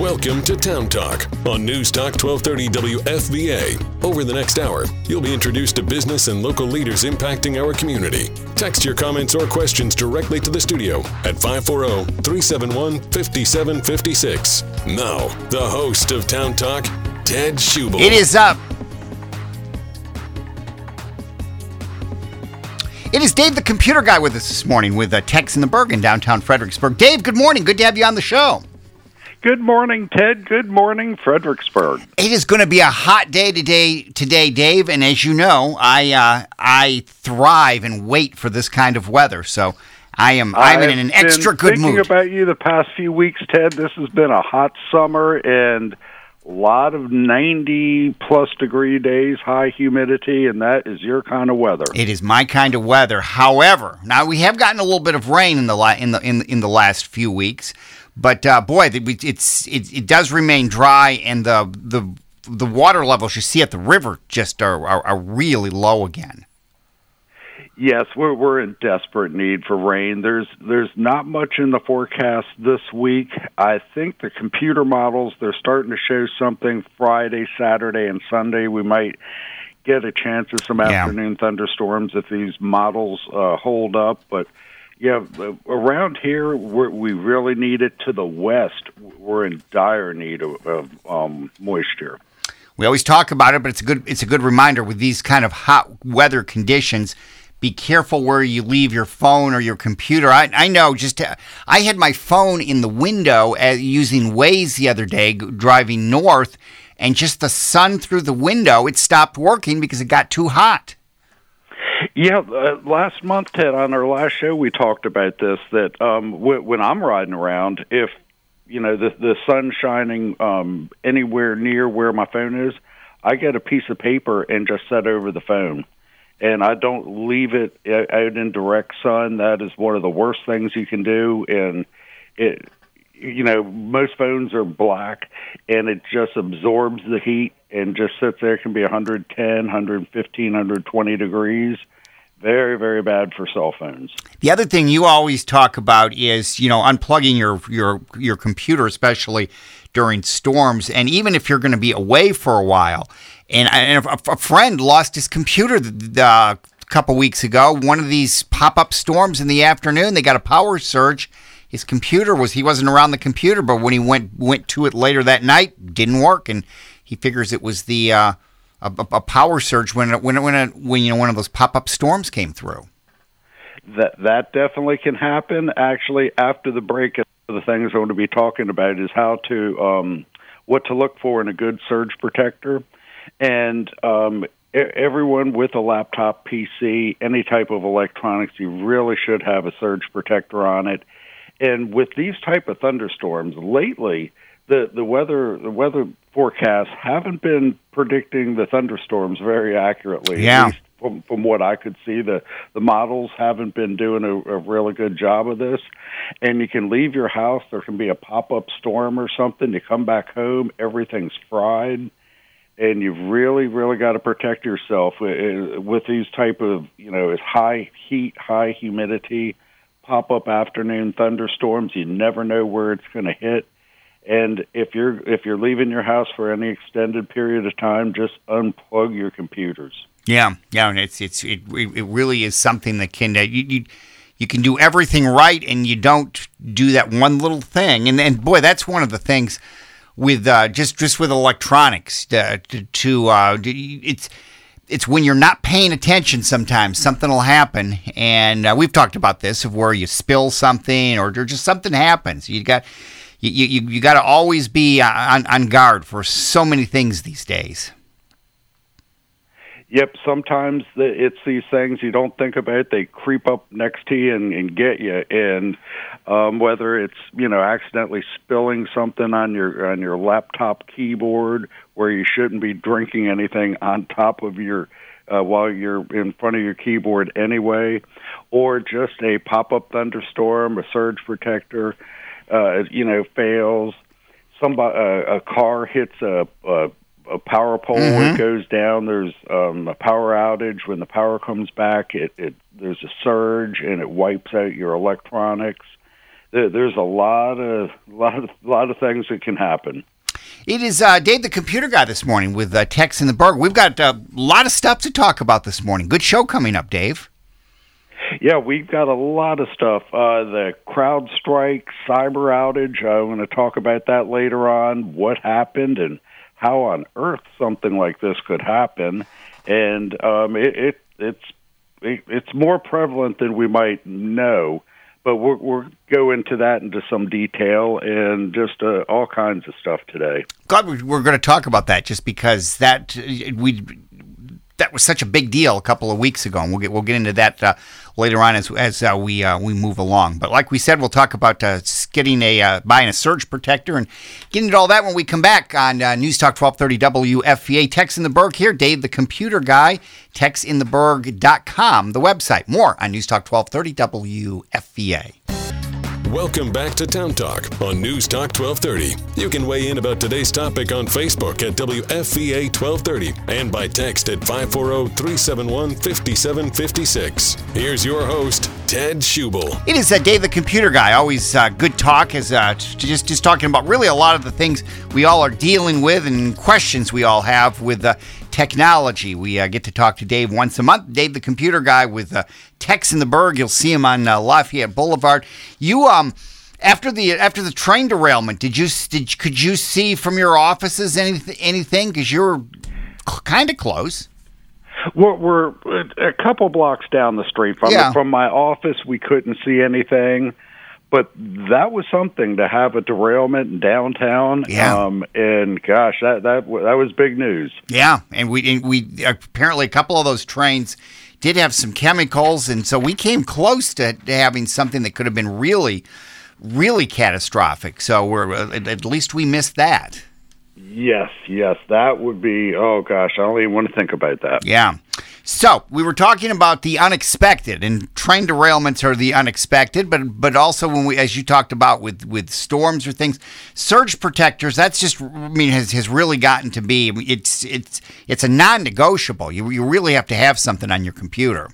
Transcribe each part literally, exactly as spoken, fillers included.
Welcome to Town Talk on News Talk twelve thirty W F V A. Over the next hour, you'll be introduced to business and local leaders impacting our community. Text your comments or questions directly to the studio at five four zero, three seven one, five seven five six. Now, the host of Town Talk, Ted Schubel. It is up. It is Dave, the computer guy, with us this morning with uh, Tex in the Berg in downtown Fredericksburg. Dave, good morning. Good to have you on the show. Good morning, Ted. Good morning, Fredericksburg. It is going to be a hot day today, today, Dave. And as you know, I uh, I thrive and wait for this kind of weather. So I am I'm I've in an extra good thinking mood. Thinking about you the past few weeks, Ted. This has been a hot summer and a lot of ninety-plus degree days, high humidity, and that is your kind of weather. It is my kind of weather. However, now we have gotten a little bit of rain in the la- in the in, in the last few weeks, but uh, boy, it's it, it does remain dry, and the the the water levels you see at the river just are are, are really low again. Yes, we're we're in desperate need for rain. There's there's not much in the forecast this week. I think the computer models, they're starting to show something Friday, Saturday, and Sunday. We might get a chance of some Yeah. afternoon thunderstorms if these models uh, hold up. But yeah, around here, we're, we really need it. To the west, we're in dire need of, of um, moisture. We always talk about it, but it's a good it's a good reminder with these kind of hot weather conditions. Be careful where you leave your phone or your computer. I, I know just to, I had my phone in the window uh, using Waze the other day, g- driving north, and just the sun through the window, it stopped working because it got too hot. Yeah, uh, last month, Ted, on our last show, we talked about this, that um, w- when I'm riding around, if, you know, the, the sun's shining um, anywhere near where my phone is, I get a piece of paper and just set over the phone. And I don't leave it out in direct sun. That is one of the worst things you can do. And it, you know, most phones are black, and it just absorbs the heat and just sits there. It can be one ten, one fifteen, one twenty degrees. Very, very bad for cell phones. The other thing you always talk about is, you know, unplugging your your your computer, especially during storms, and even if you're going to be away for a while. And, and a, a friend lost his computer uh, a couple weeks ago. One of these pop-up storms in the afternoon, they got a power surge. His computer was, he wasn't around the computer, but when he went went to it later that night, it didn't work. And he figures it was the uh, a, a power surge when when when, a, when you know one of those pop-up storms came through. That that definitely can happen. Actually, after the break, the things I'm going to be talking about is how to um, what to look for in a good surge protector. And um, everyone with a laptop, P C, any type of electronics, you really should have a surge protector on it. And with these type of thunderstorms, lately, the, the weather the weather forecasts haven't been predicting the thunderstorms very accurately. Yeah. At least from, from what I could see, the, the models haven't been doing a, a really good job of this. And you can leave your house, there can be a pop-up storm or something, you come back home, everything's fried. And you've really, really got to protect yourself with these type of, you know, it's high heat, high humidity, pop-up afternoon thunderstorms. You never know where it's going to hit. And if you're if you're leaving your house for any extended period of time, just unplug your computers. Yeah, yeah, and it's it's it it really is something that can uh, you, you you can do everything right, and you don't do that one little thing. And and boy, that's one of the things. With uh, just just with electronics, uh, to, to uh, it's it's when you're not paying attention. Sometimes something will happen, and uh, we've talked about this of where you spill something or, or just something happens. You got you you, you got to always be on, on guard for so many things these days. Yep, sometimes the, it's these things you don't think about. They creep up next to you and, and get you. And um, whether it's, you know, accidentally spilling something on your on your laptop keyboard where you shouldn't be drinking anything on top of your uh, while you're in front of your keyboard anyway, or just a pop-up thunderstorm, a surge protector, uh, you know, fails. Somebody, uh, a car hits a, a a power pole, mm-hmm. It goes down, there's um, a power outage. When the power comes back, it, it there's a surge, and it wipes out your electronics. there, there's a lot of lot of lot of things that can happen. It is uh, Dave, the computer guy, this morning with uh, Tex in the Berg. We've got a lot of stuff to talk about this morning. Good show coming up, Dave. Yeah, we've got a lot of stuff. Uh, the CrowdStrike cyber outage, I'm going to talk about that later on, what happened and how on earth something like this could happen. And um, it, it, it's it, it's more prevalent than we might know, but we'll, we'll go into that into some detail and just uh, all kinds of stuff today. God, we're going to talk about that just because that we that was such a big deal a couple of weeks ago, and we'll get we'll get into that uh, later on as as uh, we uh, we move along. But like we said, we'll talk about uh, getting a uh, buying a surge protector and getting into all that when we come back on uh, News Talk twelve thirty W F V A. Tex in the Berg here, Dave the computer guy. tex in the berg dot com, the website. More on News Talk twelve thirty W F V A. Welcome back to Town Talk on News Talk twelve thirty. You can weigh in about today's topic on Facebook at W F V A twelve thirty and by text at five four zero, three seven one, five seven five six. Here's your host, Ted Schubel. It is uh, Dave the computer guy. Always uh, good talk, as uh, just just talking about really a lot of the things we all are dealing with and questions we all have with uh, technology. We uh, get to talk to Dave once a month. Dave the computer guy with uh, Tex in the Berg. You'll see him on uh, Lafayette Boulevard. You um after the after the train derailment, did you did could you see from your offices anything anything because you're kind of close? We're, we're a couple blocks down the street from yeah. from my office. We couldn't see anything. But that was something to have a derailment in downtown. Yeah. Um, and gosh, that that that was big news. Yeah, and we and we apparently a couple of those trains did have some chemicals, and so we came close to, to having something that could have been really, really catastrophic. So we're at, at least we missed that. Yes, yes, that would be. Oh gosh, I don't even want to think about that. Yeah. So we were talking about the unexpected, and train derailments are the unexpected, but but also when we, as you talked about with, with storms or things, surge protectors. That's just, I mean, has has really gotten to be. It's it's it's a non-negotiable. You you really have to have something on your computer.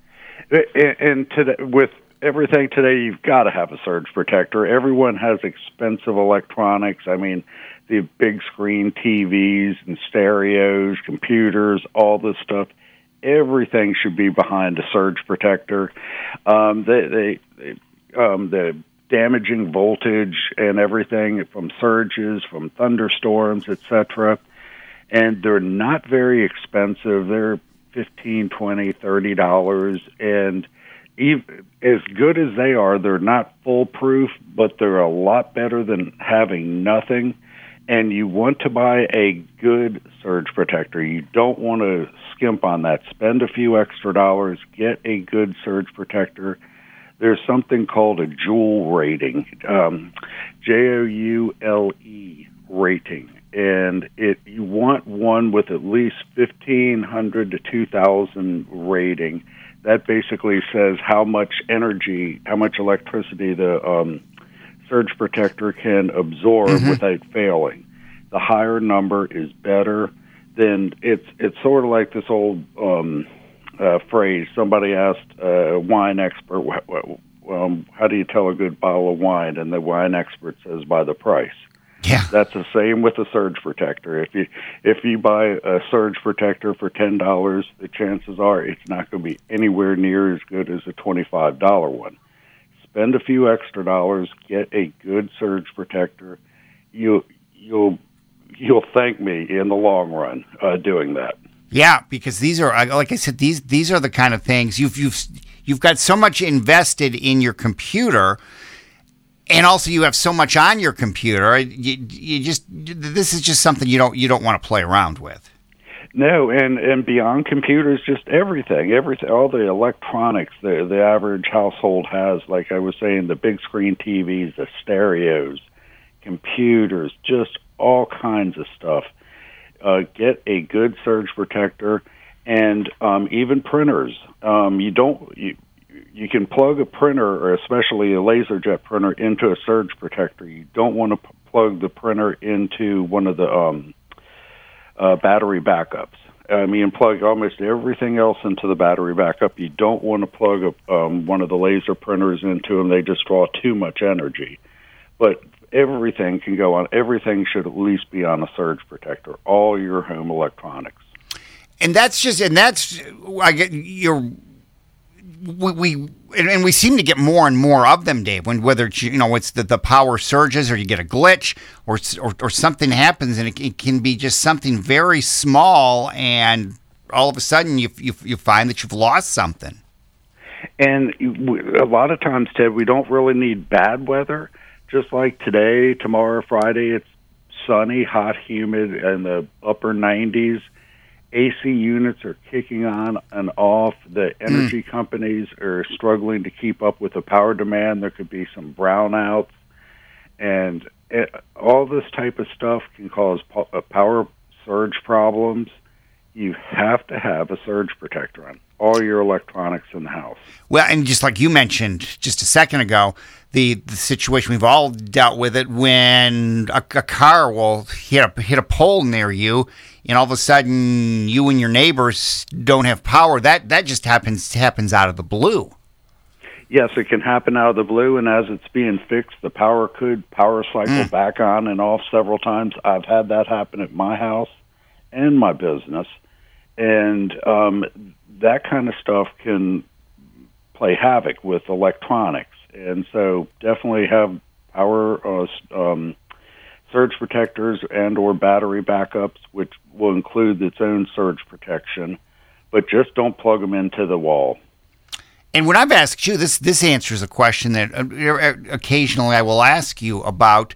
And today, with everything today, you've got to have a surge protector. Everyone has expensive electronics. I mean, the big screen T Vs and stereos, computers, all this stuff. Everything should be behind a surge protector. Um, they, they, they, um, the damaging voltage and everything from surges, from thunderstorms, et cetera. And they're not very expensive. They're fifteen, twenty, thirty dollars. And even, as good as they are, they're not foolproof, but they're a lot better than having nothing. And you want to buy a good surge protector. You don't want to skimp on that. Spend a few extra dollars, get a good surge protector. There's something called a Joule rating, um, J O U L E rating. And it you want one with at least fifteen hundred to two thousand rating. That basically says how much energy, how much electricity the um, surge protector can absorb mm-hmm. without failing. The higher number is better. Then it's it's sort of like this old um, uh, phrase. Somebody asked a wine expert, um, "How do you tell a good bottle of wine?" And the wine expert says, "By the price." Yeah, that's the same with a surge protector. If you if you buy a surge protector for ten dollars, the chances are it's not going to be anywhere near as good as a twenty-five dollar one. Spend a few extra dollars, get a good surge protector. You you'll you'll thank me in the long run uh, doing that. Yeah, because these are, like I said, these these are the kind of things you've you've you've got so much invested in your computer, and also you have so much on your computer. You, you just this is just something you don't you don't want to play around with. No, and, and beyond computers, just everything, everything, all the electronics the the average household has. Like I was saying, the big screen T Vs, the stereos, computers, just all kinds of stuff. Uh, get a good surge protector, and um, even printers. Um, you don't you, you can plug a printer, or especially a LaserJet printer, into a surge protector. You don't want to p- plug the printer into one of the um, uh, battery backups. I mean, plug almost everything else into the battery backup. You don't want to plug a, um, one of the laser printers into them. They just draw too much energy. But everything can go on. Everything should at least be on a surge protector. All your home electronics. And that's just, and that's, I get you're, we, we and, and we seem to get more and more of them, Dave. When whether it's, you know, it's the, the power surges, or you get a glitch, or or, or something happens, and it, it can be just something very small, and all of a sudden you you you find that you've lost something. And a lot of times, Ted, we don't really need bad weather. Just like today, tomorrow, Friday, it's sunny, hot, humid, in the upper nineties. A C units are kicking on and off. The energy mm. companies are struggling to keep up with the power demand. There could be some brownouts. And it, all this type of stuff can cause po- power surge problems. You have to have a surge protector on all your electronics in the house. Well, and just like you mentioned just a second ago, the, the situation, we've all dealt with it when a, a car will hit a, hit a pole near you, and all of a sudden you and your neighbors don't have power. That that just happens happens out of the blue. Yes, it can happen out of the blue, and as it's being fixed, the power could power cycle mm. back on and off several times. I've had that happen at my house and my business, and um, that kind of stuff can play havoc with electronics. And so definitely have power uh, um, surge protectors and or battery backups, which will include its own surge protection, but just don't plug them into the wall. And when I've asked you, this this answers a question that uh, occasionally I will ask you about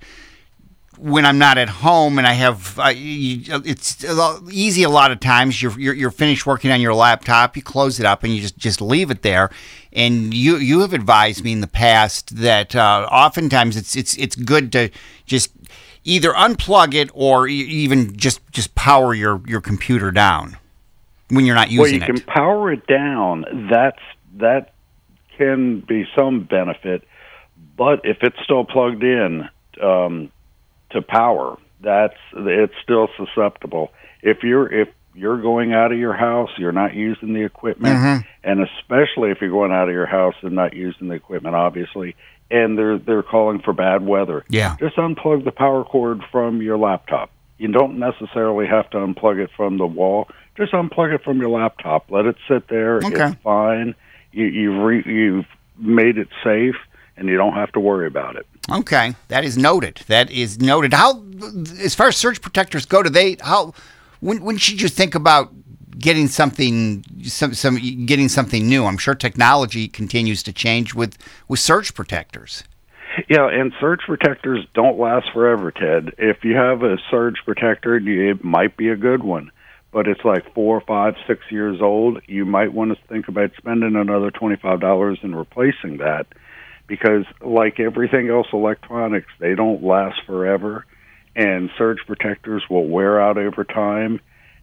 when I'm not at home and I have, uh, you, it's easy a lot of times. You're, you're you're finished working on your laptop, you close it up, and you just, just leave it there. And you you have advised me in the past that uh, oftentimes it's it's it's good to just either unplug it or even just, just power your, your computer down when you're not using it. Well, you can power it down. That's that can be some benefit, but if it's still plugged in um, to power, that's it's still susceptible. If you're if you're going out of your house, you're not using the equipment, mm-hmm. and especially if you're going out of your house and not using the equipment, obviously, and they're they're calling for bad weather. Yeah, just unplug the power cord from your laptop. You don't necessarily have to unplug it from the wall. Just unplug it from your laptop. Let it sit there. Okay. It's fine. You, you've re, you've made it safe, and you don't have to worry about it. Okay, that is noted. That is noted. How, as far as surge protectors go, do they? How? When, when should you think about getting something, some, some, getting something new? I'm sure technology continues to change with, with surge protectors. Yeah, and surge protectors don't last forever, Ted. If you have a surge protector, it might be a good one, but it's like four, five, six years old. You might want to think about spending another twenty-five dollars and replacing that, because like everything else electronics, they don't last forever, and surge protectors will wear out over time.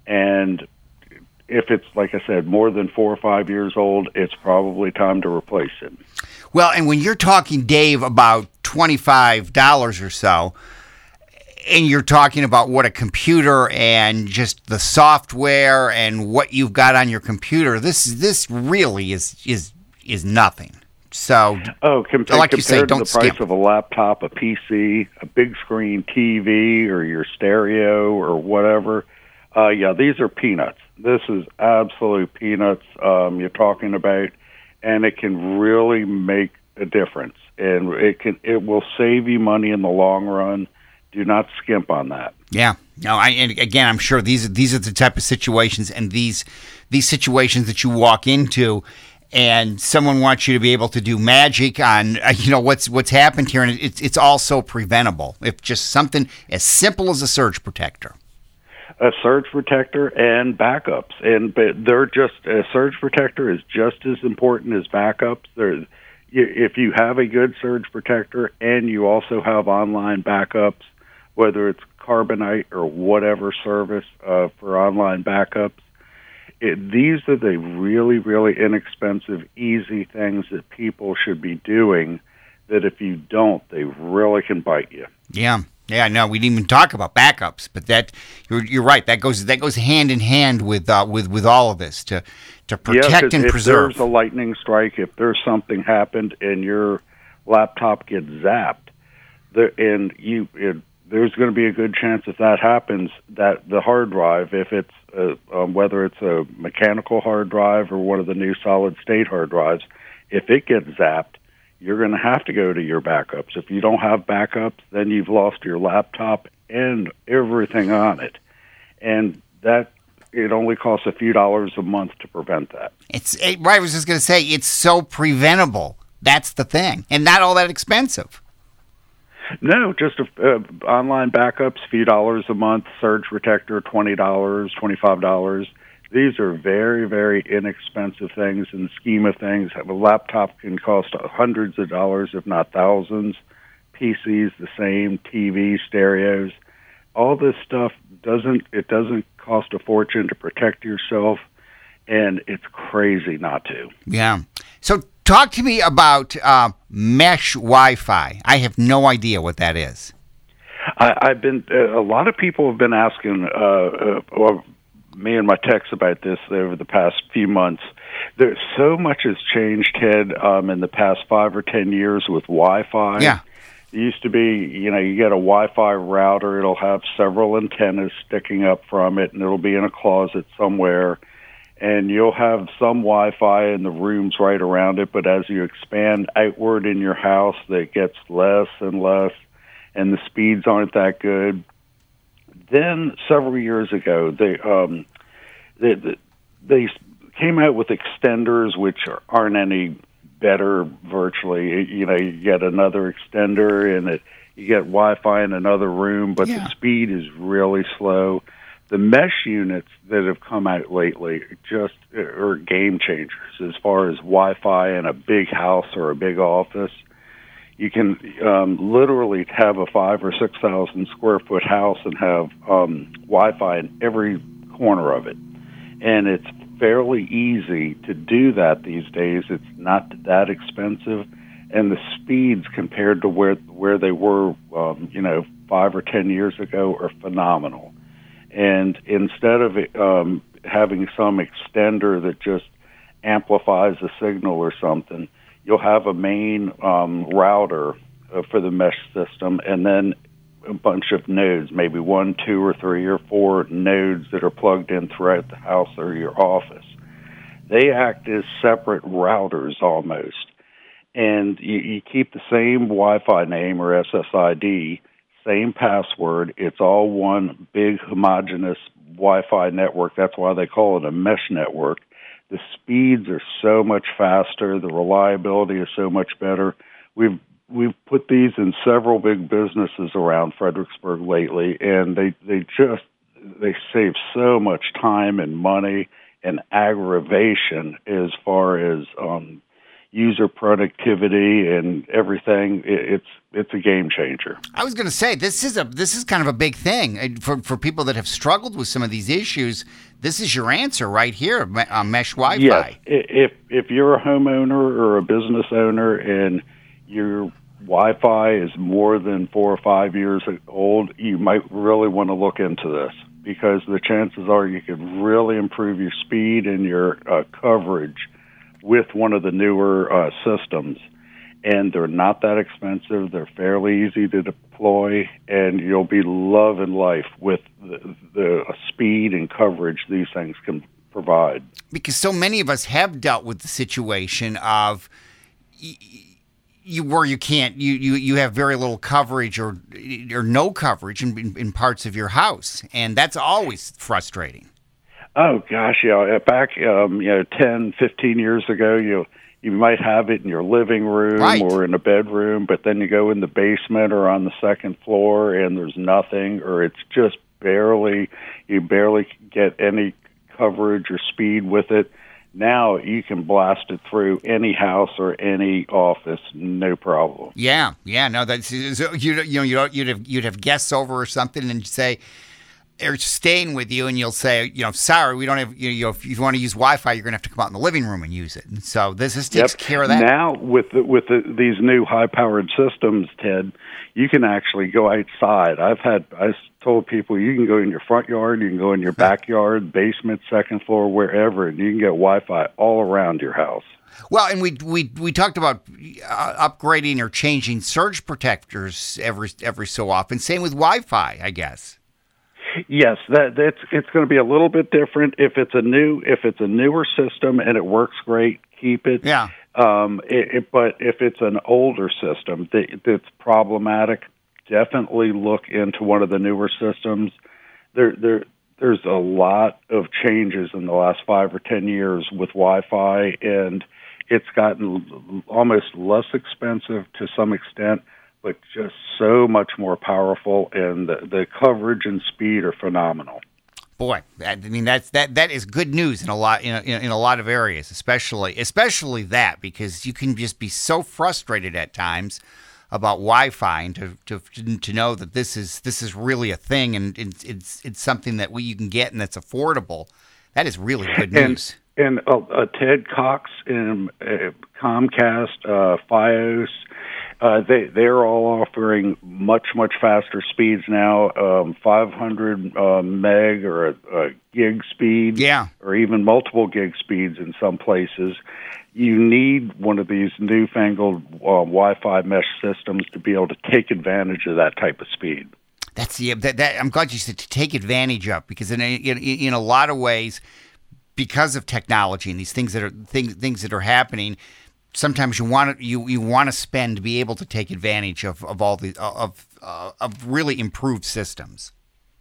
And if it's, like I said, more than four or five years old, it's probably time to replace it. Well, and when you're talking, Dave, about twenty-five dollars or so, and you're talking about what a computer and just the software and what you've got on your computer, this this really is is is nothing. So, oh, com- like compared you say, to don't the price skimp. of a laptop, a P C, a big screen T V, or your stereo, or whatever, uh, yeah, these are peanuts. This is absolute peanuts um, you're talking about, and it can really make a difference, and it can it will save you money in the long run. Do not skimp on that. Yeah. No, I and again, I'm sure these are these are the type of situations, and these these situations that you walk into, and someone wants you to be able to do magic on, uh, you know, what's what's happened here, and it's it's also preventable. If just something as simple as a surge protector. A surge protector and backups, and but they're just a surge protector is just as important as backups. There, if you have a good surge protector and you also have online backups, whether it's Carbonite or whatever service uh, for online backups, it, these are the really, really inexpensive, easy things that people should be doing. That if you don't, they really can bite you. Yeah. Yeah, no, we didn't even talk about backups, but that you're, you're right. That goes that goes hand in hand with uh, with with all of this to to protect yeah, and if preserve. If there's a lightning strike, if there's something happened and your laptop gets zapped, the, and you it, there's going to be a good chance if that happens that the hard drive, if it's a, um, whether it's a mechanical hard drive or one of the new solid state hard drives, if it gets zapped, you're going to have to go to your backups. If you don't have backups, then you've lost your laptop and everything on it. And that it only costs a few dollars a month to prevent that. It's it, right. I was just going to say it's so preventable. That's the thing, and not all that expensive. No, just a, uh, online backups, a few dollars a month. Surge protector, twenty dollars, twenty-five dollars. These are very, very inexpensive things in the scheme of things. A laptop can cost hundreds of dollars, if not thousands. P Cs, the same. T V, stereos. All this stuff doesn't, it doesn't cost a fortune to protect yourself, and it's crazy not to. Yeah. So talk to me about uh, mesh Wi-Fi. I have no idea what that is. I, I've been, uh, a lot of people have been asking, uh, uh, well, me and my techs about this over the past few months. There's so much has changed, Ted, um, in the past five or ten years with Wi-Fi. Yeah. It used to be, you know, you get a Wi-Fi router, it'll have several antennas sticking up from it, and it'll be in a closet somewhere, and you'll have some Wi-Fi in the rooms right around it, but as you expand outward in your house, it gets less and less, and the speeds aren't that good. Then several years ago, they um, they, they came out with extenders, which aren't any better virtually. You know, you get another extender, and it, you get Wi-Fi in another room, but yeah. the speed is really slow. The mesh units that have come out lately just are game changers as far as Wi-Fi in a big house or a big office. You can um, literally have a five or six thousand square foot house and have um, Wi-Fi in every corner of it, and it's fairly easy to do that these days. It's not that expensive, and the speeds compared to where where they were, um, you know, five or ten years ago are phenomenal. And instead of um, having some extender that just amplifies the signal or something, you'll have a main um, router uh, for the mesh system, and then a bunch of nodes, maybe one, two, or three, or four nodes that are plugged in throughout the house or your office. They act as separate routers almost, and you, you keep the same Wi-Fi name or S S I D, same password. It's all one big homogeneous Wi-Fi network. That's why they call it a mesh network. The speeds are so much faster. The reliability is so much better. We've we've put these in several big businesses around Fredericksburg lately, and they, they just they save so much time and money and aggravation as far as um, user productivity and everything. It, it's it's a game changer. I was going to say this is a this is kind of a big thing for for people that have struggled with some of these issues. This is your answer right here, uh, mesh Wi-Fi. Yes. If if you're a homeowner or a business owner and your Wi-Fi is more than four or five years old, you might really want to look into this, because the chances are you could really improve your speed and your uh, coverage with one of the newer uh, systems. And they're not that expensive. They're fairly easy to deploy, and you'll be loving life with the, the speed and coverage these things can provide. Because so many of us have dealt with the situation of you where you can't, you, you, you have very little coverage or or no coverage in, in, in parts of your house, and that's always frustrating. Oh gosh, yeah. Back, um, you know, ten, fifteen years ago, you. You might have it in your living room right. or in a bedroom, but then you go in the basement or on the second floor and there's nothing, or it's just barely, you barely get any coverage or speed with it. Now you can blast it through any house or any office, no problem. Yeah, yeah, no, that's you. You know, you you'd have you'd have guests over or something, and say, are staying with you, and you'll say, you know, sorry, we don't have, you know, if you want to use Wi-Fi, you're going to have to come out in the living room and use it. And so this, this takes Yep. care of that. Now, with the, with the, these new high-powered systems, Ted, you can actually go outside. I've had, I told people you can go in your front yard, you can go in your backyard, basement, second floor, wherever, and you can get Wi-Fi all around your house. Well, and we we we talked about uh, upgrading or changing surge protectors every every so often. Same with Wi-Fi, I guess. Yes, that that's it's going to be a little bit different if it's a new if it's a newer system and it works great. Keep it. Yeah. Um. It, it, but if it's an older system that, that's problematic, definitely look into one of the newer systems. There there there's a lot of changes in the last five or ten years with Wi-Fi, and it's gotten almost less expensive to some extent, but just so much more powerful, and the, the coverage and speed are phenomenal. Boy, I mean that's that that is good news in a lot in a, in a lot of areas, especially especially that, because you can just be so frustrated at times about Wi-Fi, and to to to know that this is this is really a thing, and it's it's it's something that we you can get and that's affordable. That is really good news. And, And uh, uh, Ted Cox and uh, Comcast, uh, Fios, uh, they they're all offering much much faster speeds now, um, five hundred uh, meg or a, a gig speed, yeah, or even multiple gig speeds in some places. You need one of these newfangled uh, Wi-Fi mesh systems to be able to take advantage of that type of speed. That's the that, that I'm glad you said to take advantage of, because in a, in, in a lot of ways, because of technology and these things that are things things that are happening, sometimes you want to you, you want to spend to be able to take advantage of, of all the of uh, of really improved systems.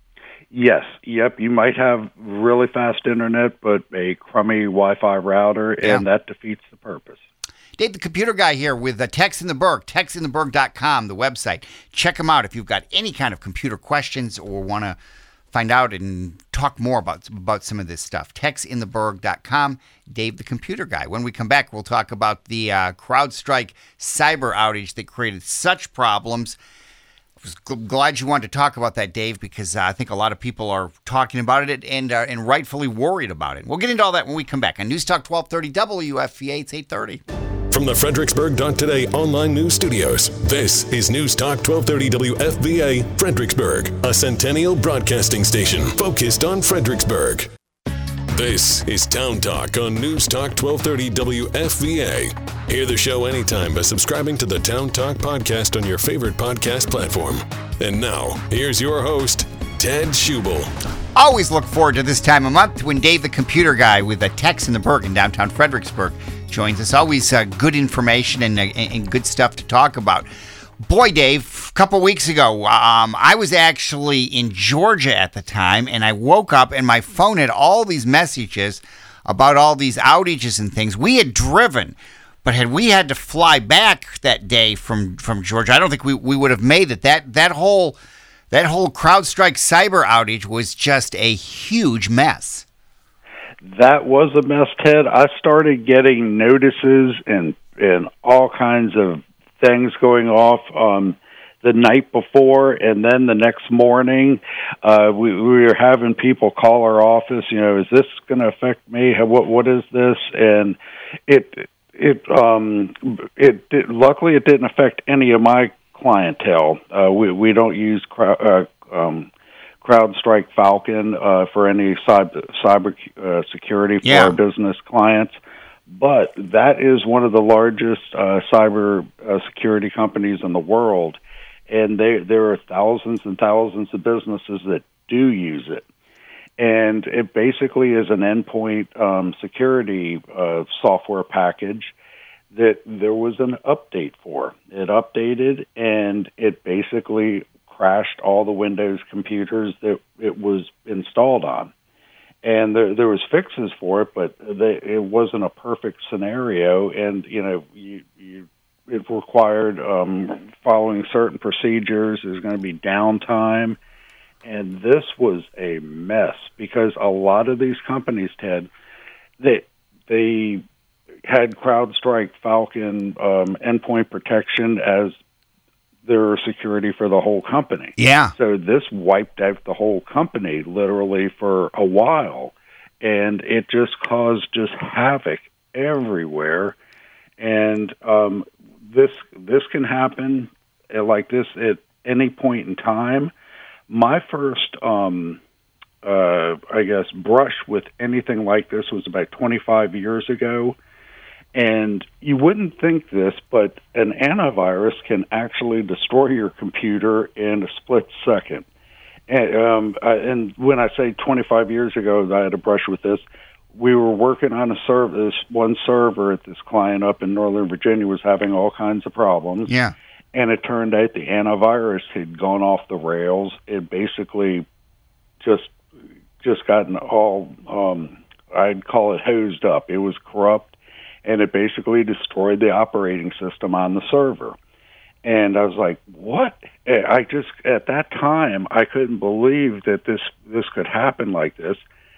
Yes, yep. You might have really fast internet, but a crummy Wi-Fi router, and Yeah. that defeats the purpose. Dave, the computer guy here with uh, Tex in the Berg, tex in the berg dot com, the website. Check them out if you've got any kind of computer questions or want to find out and talk more about about some of this stuff. tex in the berg dot com, Dave the Computer Guy. When we come back, we'll talk about the uh, CrowdStrike cyber outage that created such problems. I was g- glad you wanted to talk about that, Dave, because uh, I think a lot of people are talking about it and uh, and rightfully worried about it. We'll get into all that when we come back on News Talk twelve thirty W F V A. It's eight thirty. From the Fredericksburg Today online news studios, this is News Talk twelve thirty W F V A, Fredericksburg, a centennial broadcasting station focused on Fredericksburg. This is Town Talk on News Talk twelve thirty W F V A. Hear the show anytime by subscribing to the Town Talk podcast on your favorite podcast platform. And now, here's your host, Ted Schubel. Always look forward to this time of month when Dave the Computer Guy with a Tex in the Berg in downtown Fredericksburg joins us. Always uh, good information and, uh, and good stuff to talk about. Boy, Dave, a couple weeks ago, um, I was actually in Georgia at the time, and I woke up and my phone had all these messages about all these outages and things. We had driven, but had we had to fly back that day from, from Georgia, I don't think we, we would have made it. That that whole that whole CrowdStrike cyber outage was just a huge mess. That was a mess, Ted. I started getting notices and and all kinds of things going off um, the night before, and then the next morning, uh, we, we were having people call our office. You know, is this going to affect me? What what is this? And it it um it, it luckily it didn't affect any of my clientele. Uh, we we don't use uh, um. CrowdStrike Falcon uh, for any cyber, cyber uh, security for Yeah. our business clients. But that is one of the largest uh, cyber uh, security companies in the world, and they, there are thousands and thousands of businesses that do use it. And it basically is an endpoint um, security uh, software package that there was an update for. It updated, and it basically crashed all the Windows computers that it was installed on. And there there was fixes for it, but they, it wasn't a perfect scenario. And, you know, you, you, it required um, following certain procedures. There's going to be downtime. And this was a mess because a lot of these companies, Ted, they, they had CrowdStrike Falcon um, endpoint protection as their security for the whole company. Yeah. So this wiped out the whole company literally for a while, and it just caused just havoc everywhere. And um, this this can happen like this at any point in time. My first, um, uh, I guess, brush with anything like this was about twenty-five years ago. And you wouldn't think this, but an antivirus can actually destroy your computer in a split second. And, um, I, and when I say twenty-five years ago, I had a brush with this. We were working on a service. One server at this client up in Northern Virginia was having all kinds of problems. Yeah. And it turned out the antivirus had gone off the rails. It basically just just gotten all, um, I'd call it hosed up. It was corrupt, and it basically destroyed the operating system on the server. And I was like, what? I just, at that time, I couldn't believe that this, this could happen like this.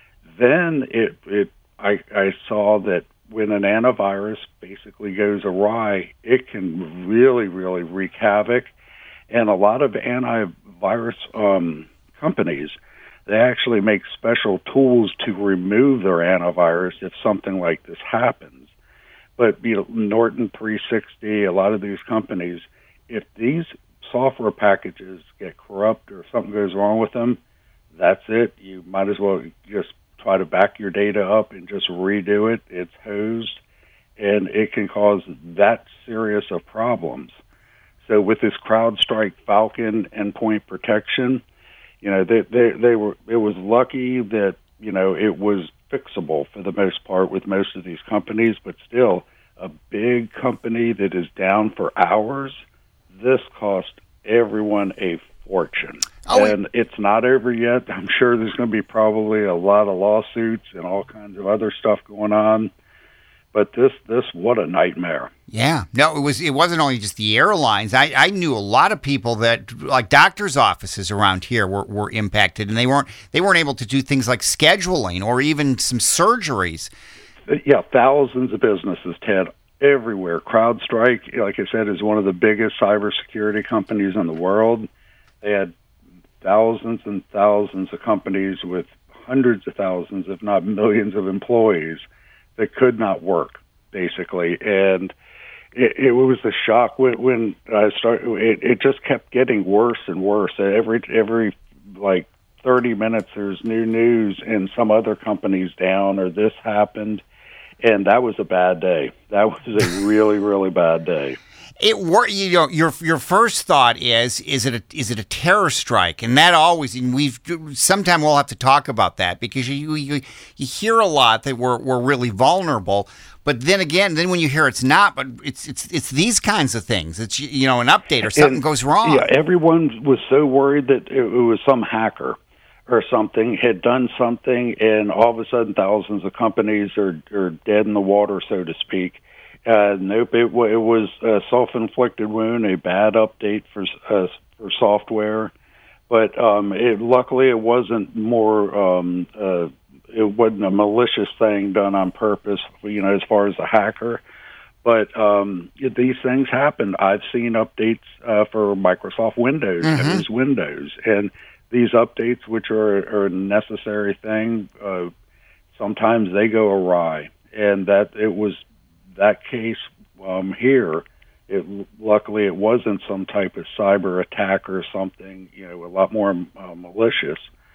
Then it, it I, I saw that when an antivirus basically goes awry, it can really, really wreak havoc. And a lot of antivirus um, companies, they actually make special tools to remove their antivirus if something like this happens. But you know, Norton three sixty, a lot of these companies, if these software packages get corrupt or something goes wrong with them, that's it. You might as well just try to back your data up and just redo it. It's hosed, and it can cause that serious of problems. So with this CrowdStrike Falcon endpoint protection, you know, they, they, they were, it was lucky that, you know, it was fixable for the most part with most of these companies, but still a big company that is down for hours, this cost everyone a fortune. Oh, and it's not over yet. I'm sure there's going to be probably a lot of lawsuits and all kinds of other stuff going on. But this, this, what a nightmare. Yeah. No, it was. It wasn't only just the airlines. I, I knew a lot of people that, like doctors' offices around here, were, were impacted, and they weren't they weren't able to do things like scheduling or even some surgeries. Yeah, thousands of businesses, Ted, everywhere. CrowdStrike, like I said, is one of the biggest cybersecurity companies in the world. They had thousands and thousands of companies with hundreds of thousands, if not millions, of employees that could not work, basically. And it, it was a shock when, when I started. It, it just kept getting worse and worse. Every every like thirty minutes, there's new news, and some other company's down, or this happened, and that was a bad day. That was a really, really bad day. It wor- you know your your first thought is is it a, is it a terror strike, and that always, and we've sometime we'll have to talk about that, because you you, you hear a lot that we're we're really vulnerable, but then again, then when you hear it's not, but it's it's it's these kinds of things. It's, you know, an update or something and, goes wrong. Yeah, everyone was so worried that it, it was some hacker or something had done something, and all of a sudden thousands of companies are are dead in the water, so to speak. Uh, nope, it, it was a self-inflicted wound, a bad update for uh, for software, but um, it, luckily it wasn't more. Um, uh, it wasn't a malicious thing done on purpose, you know, as far as a hacker. But um, these things happen. I've seen updates uh, for Microsoft Windows, mm-hmm. Windows, Windows, and these updates, which are, are a necessary thing, uh, sometimes they go awry, and that it was. That case um, here, it, luckily it wasn't some type of cyber attack or something, you know, a lot more uh, malicious.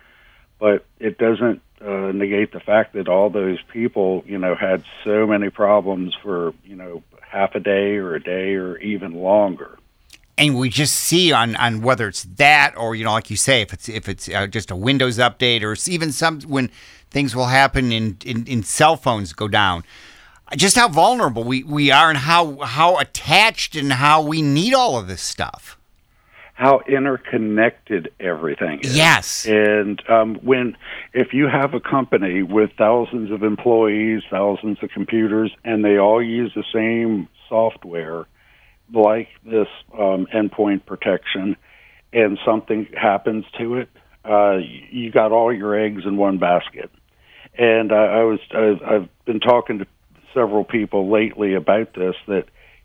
But it doesn't uh, negate the fact that all those people, you know, had so many problems for, you know, half a day or a day or even longer. And we just see on, on whether it's that, or, you know, like you say, if it's if it's uh, just a Windows update, or even some when things will happen in, in, in cell phones go down. Just how vulnerable we, we are, and how, how attached and how we need all of this stuff. How interconnected everything is. Yes. And um, when if you have a company with thousands of employees, thousands of computers, and they all use the same software, like this um, endpoint protection, and something happens to it, uh, you got all your eggs in one basket. And uh, I was I've, I've been talking to several people lately about this, that,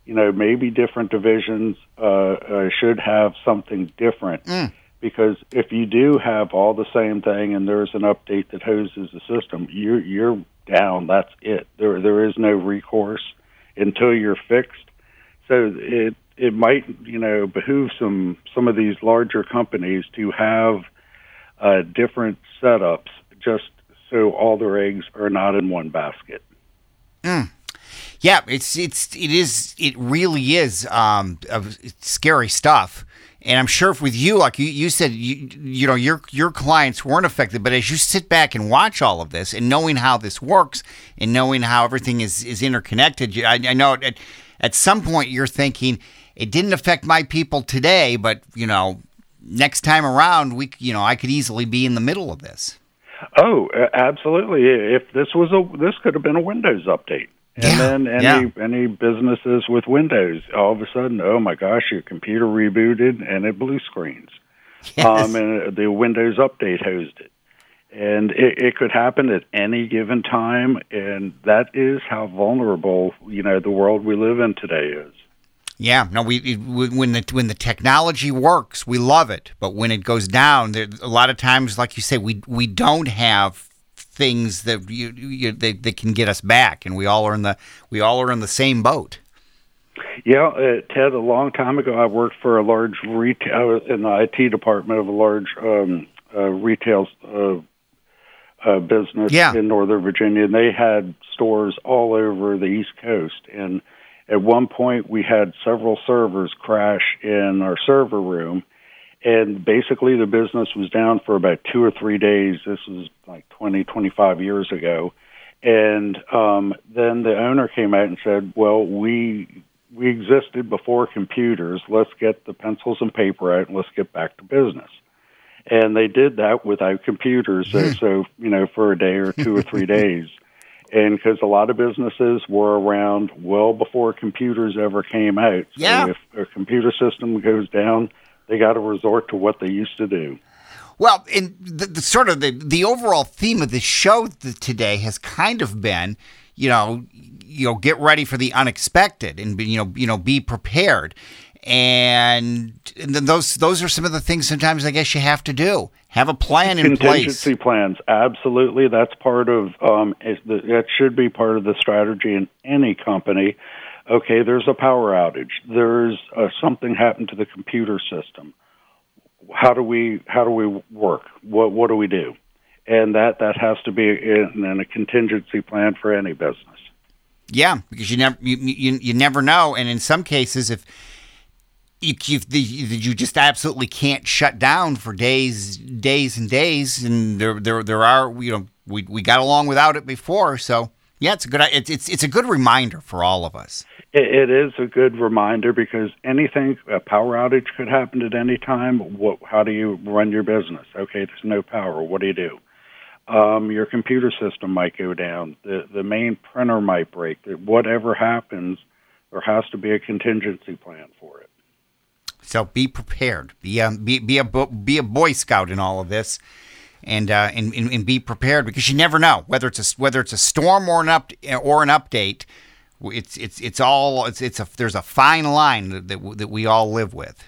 you know, maybe different divisions uh, uh, should have something different. Mm. Because if you do have all the same thing and there's an update that hoses the system, you're you're down. That's it. There there is no recourse until you're fixed. So it it might you know behoove some some of these larger companies to have uh, different setups, just so all their eggs are not in one basket. Mm. Yeah, it's it's it is it really is um, scary stuff. And I'm sure if with you, like you, you said, you you know your your clients weren't affected, but as you sit back and watch all of this, and knowing how this works, and knowing how everything is, is interconnected, I, I know at at some point you're thinking it didn't affect my people today, but you know next time around we you know I could easily be in the middle of this. Oh, absolutely! If this was a this could have been a Windows update. And yeah, then any yeah. any businesses with Windows, all of a sudden, oh my gosh, your computer rebooted and it blue screens. Yes. Um, and the Windows update hosed it. And it, it could happen at any given time, and that is how vulnerable, you know, the world we live in today is. Yeah, no, we it, when the when the technology works, we love it. But when it goes down, there, a lot of times, like you say, we we don't have things that you, you they, they can get us back, and we all are in the we all are in the same boat. Yeah, uh, Ted. A long time ago, I worked for a large retail. I was in the I T department of a large um, uh, retail uh, uh, business yeah. in Northern Virginia, and they had stores all over the East Coast. And at one point, we had several servers crash in our server room. And basically, the business was down for about two or three days. This was like twenty, twenty-five years ago. And um, then the owner came out and said, well, we we existed before computers. Let's get the pencils and paper out and let's get back to business. And they did that without computers. So, so you know, for a day or two or three days. And because a lot of businesses were around well before computers ever came out. So yeah. if a computer system goes down, they got to resort to what they used to do. Well, in the, the sort of the, the overall theme of the show today has kind of been, you know, you know, get ready for the unexpected, and you know, you know, be prepared, and, and then those those are some of the things sometimes I guess you have to do. Have a plan in place. Contingency plans, absolutely. That's part of um, that should be part of the strategy in any company. Okay, there's a power outage. There's uh, something happened to the computer system. How do we how do we work? What what do we do? And that, that has to be in, in a contingency plan for any business. Yeah, because you never you, you you never know, and in some cases, if you you, you just absolutely can't shut down for days days and days, and there there there are you know we we got along without it before, so. Yeah, it's a good. It's it's it's a good reminder for all of us. It, it is a good reminder because anything, a power outage could happen at any time. What? How do you run your business? Okay, there's no power. What do you do? Um, your computer system might go down. The the main printer might break. Whatever happens, there has to be a contingency plan for it. So be prepared. Be a be be a be a Boy Scout in all of this. And, uh, and and be prepared because you never know whether it's a whether it's a storm or an up or an update. It's it's it's all it's it's a there's a fine line that that, that we all live with.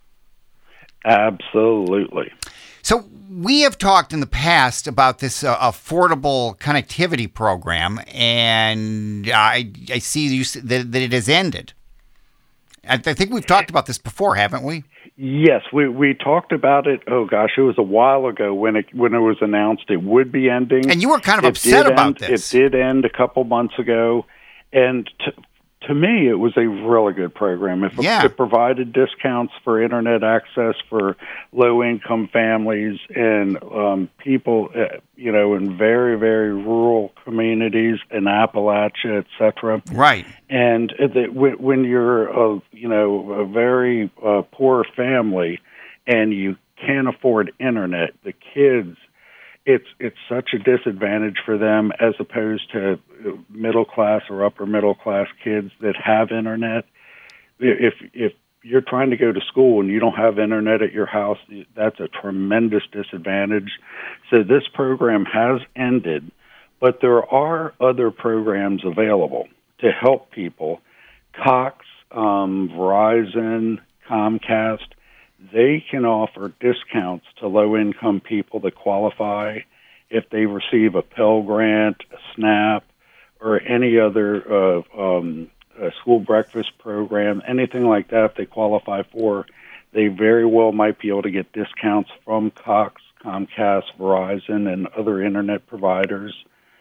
Absolutely. So we have talked in the past about this uh, affordable connectivity program, and I I see you that that it has ended. I, I think we've talked about this before, haven't we? Yes, we we talked about it. Oh gosh, it was a while ago when it when it was announced it would be ending. And you were kind of it upset about end, this. It did end a couple months ago, and to, to me, it was a really good program. It, yeah. it provided discounts for internet access for low income families and um, people, uh, you know, in very very rural communities in Appalachia, et cetera. Right. And the, when you're, a, you know, a very uh, poor family and you can't afford internet, the kids, it's it's such a disadvantage for them as opposed to middle class or upper middle class kids that have internet. If if you're trying to go to school and you don't have internet at your house, that's a tremendous disadvantage. So this program has ended, but there are other programs available to help people. Cox um, Verizon, Comcast, they can offer discounts to low-income people that qualify if they receive a Pell Grant, a SNAP, or any other uh, um, a school breakfast program, anything like that. If they qualify for, they very well might be able to get discounts from Cox, Comcast, Verizon, and other internet providers.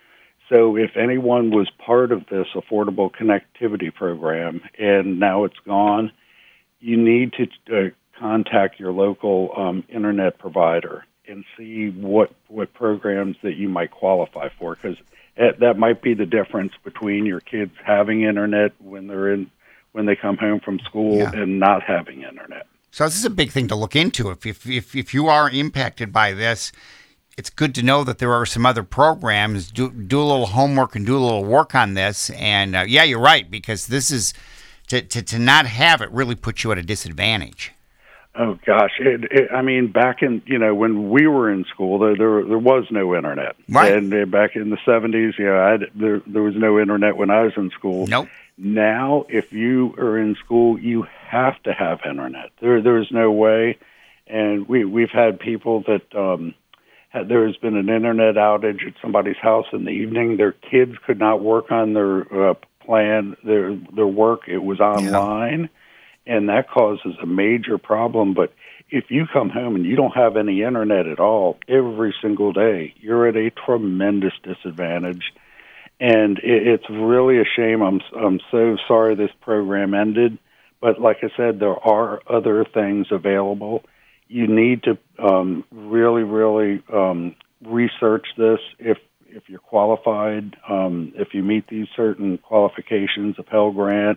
So if anyone was part of this affordable connectivity program and now it's gone, you need to uh, contact your local um, internet provider and see what what programs that you might qualify for, because that might be the difference between your kids having internet when they're in when they come home from school yeah. and not having internet. So this is a big thing to look into. If if if, if you are impacted by this, it's good to know that there are some other programs. Do do a little homework and do a little work on this. And uh, yeah, you're right, because this is to, to to not have it really puts you at a disadvantage. Oh gosh, it, it, I mean, back in you know when we were in school, there there, there was no internet. Right. And uh, back in the seventies, yeah, I had, there there was no internet when I was in school. Nope. Now, if you are in school, you have to have internet. There there is no way. And we we've had people that um, had, there has been an internet outage at somebody's house in the evening. Their kids could not work on their uh, plan, their their work. It was online. Yeah. And that causes a major problem. But if you come home and you don't have any internet at all every single day, you're at a tremendous disadvantage. And it, it's really a shame. I'm I'm so sorry this program ended. But like I said, there are other things available. You need to um, really, really um, research this if if you're qualified, um, if you meet these certain qualifications, a Pell Grant,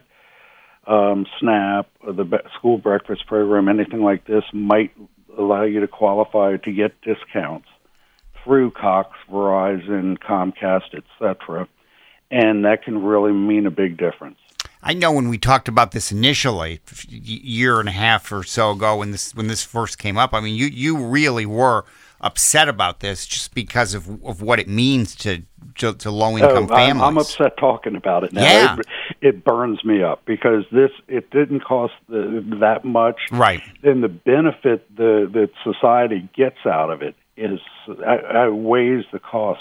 Um, SNAP, or the school breakfast program, anything like this might allow you to qualify to get discounts through Cox, Verizon, Comcast, et cetera, and that can really mean a big difference. I know when we talked about this initially, a year and a half or so ago, when this when this first came up, I mean, you, you really were upset about this just because of of what it means to to, to low-income oh, families. I'm upset talking about it now. Yeah. It, it burns me up because this it didn't cost the, that much. Right. And the benefit the that society gets out of it is outweighs the cost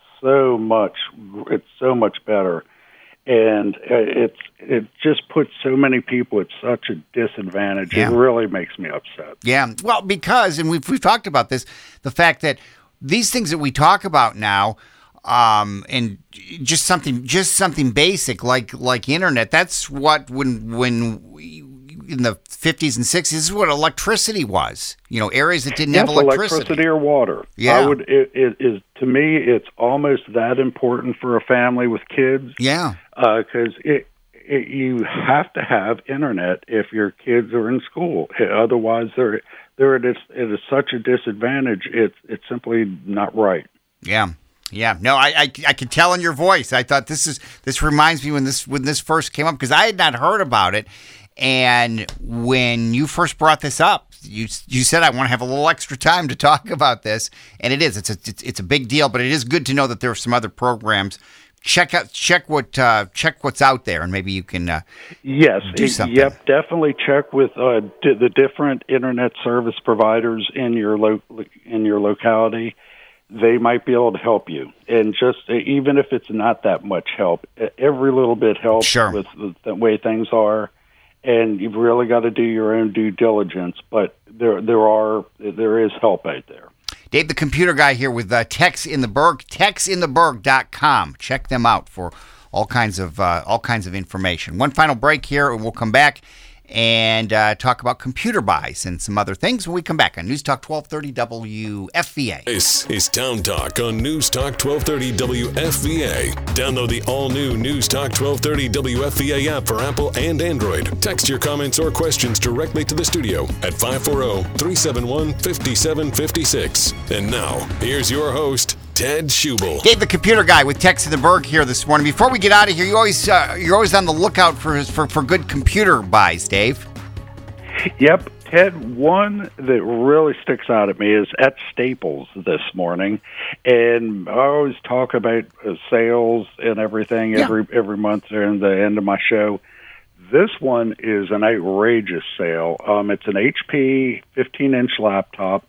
so much. It's so much better. And it's it just puts so many people at such a disadvantage. Yeah. It really makes me upset. Yeah, well, because, and we've we've talked about this, the fact that these things that we talk about now, um, and just something just something basic like like internet. That's what when when we, in the fifties and sixties, this is what electricity was. You know, areas that didn't yes, have electricity. electricity or water. Yeah, I would. It, it is to me. It's almost that important for a family with kids. Yeah, because uh, it, it you have to have internet if your kids are in school. Otherwise, they're they're at, at such a disadvantage. It's it's simply not right. Yeah. Yeah, no, I, I I could tell in your voice. I thought this is this reminds me when this when this first came up, because I had not heard about it. And when you first brought this up, you you said, I want to have a little extra time to talk about this, and it is. It's a it's, it's a big deal, but it is good to know that there are some other programs. Check out check what uh, check what's out there, and maybe you can uh, yes, do something. Yep, definitely check with uh, d- the different internet service providers in your lo- in your locality. They might be able to help you, and just even if it's not that much help, every little bit helps. Sure. With the, the way things are. And you've really got to do your own due diligence, but there there are there is help out there. Dave, the computer guy here with uh, Tex in the Berg, tex in the berg dot com. Check them out for all kinds of uh, all kinds of information. One final break here, and we'll come back and uh, talk about computer buys and some other things when we come back on News Talk twelve thirty W F V A. This is Town Talk on News Talk twelve thirty W F V A. Download the all-new News Talk twelve thirty W F V A app for Apple and Android. Text your comments or questions directly to the studio at five four zero, three seven one, five seven five six. And now, here's your host, Ted Schubel. Dave, the computer guy with Tex in the Berg here this morning. Before we get out of here, you always uh, you're always on the lookout for for for good computer buys, Dave. Yep, Ted. One that really sticks out at me is at Staples this morning, and I always talk about uh, sales and everything yeah. every every month during the end of my show. this one is an outrageous sale. Um, it's an H P fifteen-inch laptop,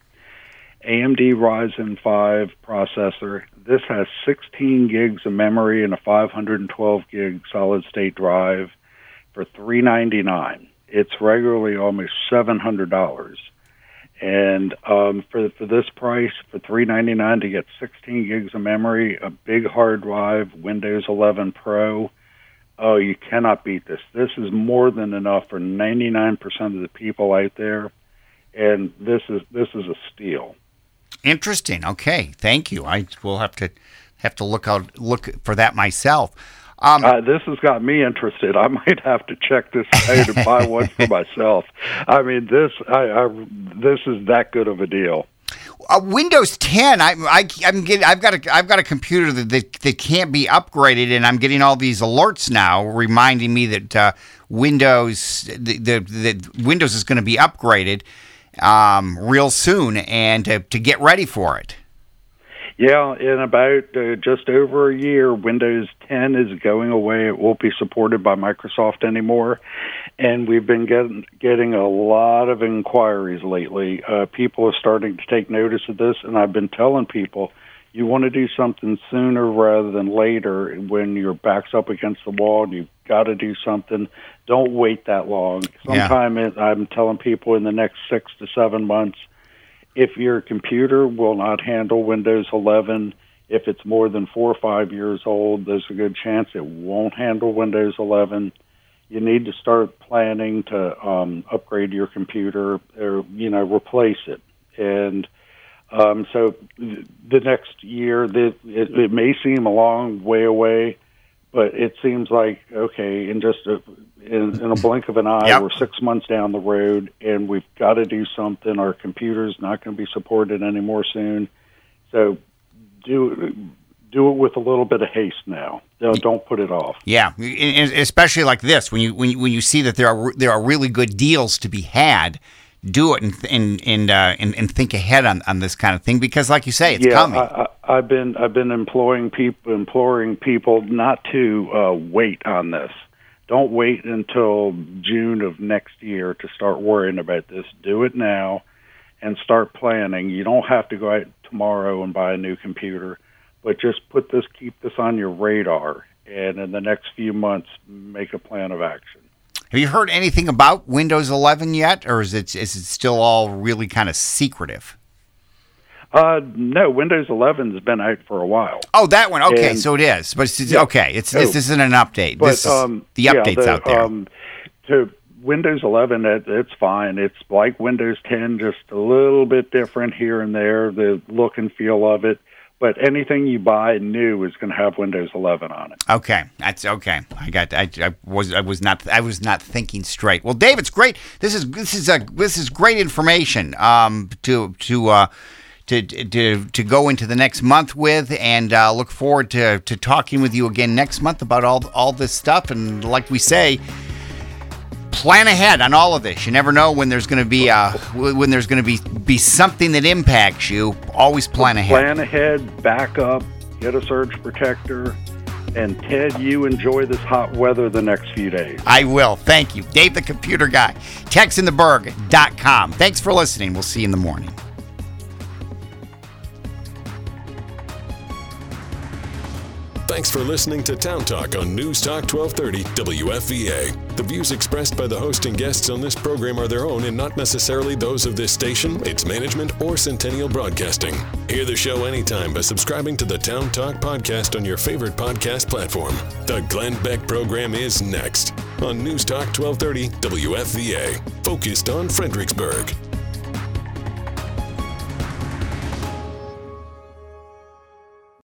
A M D Ryzen five processor. This has sixteen gigs of memory and a five hundred twelve gig solid-state drive for three ninety-nine. It's regularly almost seven hundred dollars. And um, for for this price, for three ninety-nine to get sixteen gigs of memory, a big hard drive, Windows eleven Pro, oh, you cannot beat this. This is more than enough for ninety-nine percent of the people out there, and this is this is a steal. Interesting. Okay, thank you. I will have to have to look out look for that myself. Um, uh, this has got me interested. I might have to check this out and buy one for myself. I mean, this I, I this is that good of a deal. Uh, Windows ten. I, I I'm getting. I've got a I've got a computer that, that that can't be upgraded, and I'm getting all these alerts now reminding me that uh, Windows the, the the Windows is going to be upgraded um, real soon, and uh, to get ready for it. Yeah, in about uh, just over a year, Windows ten is going away. It won't be supported by Microsoft anymore. And we've been getting, getting a lot of inquiries lately. Uh, people are starting to take notice of this, and I've been telling people, you want to do something sooner rather than later when your back's up against the wall and you've got to do something. Don't wait that long. Sometime yeah. it, I'm telling people in the next six to seven months, if your computer will not handle Windows eleven, if it's more than four or five years old, there's a good chance it won't handle Windows eleven. You need to start planning to um, upgrade your computer or, you know, replace it. And um, so the next year, the, it, it may seem a long way away, but it seems like, okay, in just a, in, in a blink of an eye, yep. we're six months down the road, and we've got to do something. Our computer's not going to be supported anymore soon. So do do it with a little bit of haste now. Don't, don't put it off. Yeah, especially like this, when you when you, when you see that there are there are really good deals to be had. Do it and and and, uh, and and think ahead on, on this kind of thing, because, like you say, it's yeah, coming. I, I, I've been I've been imploring people imploring people not to uh, wait on this. Don't wait until June of next year to start worrying about this. Do it now, and start planning. You don't have to go out tomorrow and buy a new computer, but just put this keep this on your radar, and in the next few months, make a plan of action. Have you heard anything about Windows eleven yet, or is it is it still all really kind of secretive? Uh, no, Windows eleven has been out for a while. Oh, that one. Okay, and, so it is. But it's, yeah, okay, it's no, this isn't an update. But, this is, um, the update's yeah, the, out there. Um, to Windows eleven, it, it's fine. It's like Windows ten, just a little bit different here and there, the look and feel of it. But anything you buy new is going to have Windows eleven on it. Okay, that's okay. I got. I, I was. I was not. I was not thinking straight. Well, Dave, it's great. This is. This is a. This is great information. Um. To. To. Uh. To. To. To go into the next month with, and uh, look forward to to talking with you again next month about all all this stuff. And like we say, plan ahead on all of this. You never know when there's going to be uh when there's going to be be something that impacts you. Always plan ahead. Plan ahead, back up, get a surge protector, and Ted, you enjoy this hot weather the next few days. I will. Thank you. Dave the Computer Guy, tex in the berg dot com. Thanks for listening. We'll see you in the morning. Thanks for listening to Town Talk on News Talk twelve thirty W F V A. The views expressed by the host and guests on this program are their own and not necessarily those of this station, its management, or Centennial Broadcasting. Hear the show anytime by subscribing to the Town Talk podcast on your favorite podcast platform. The Glenn Beck program is next on News Talk twelve thirty W F V A, focused on Fredericksburg.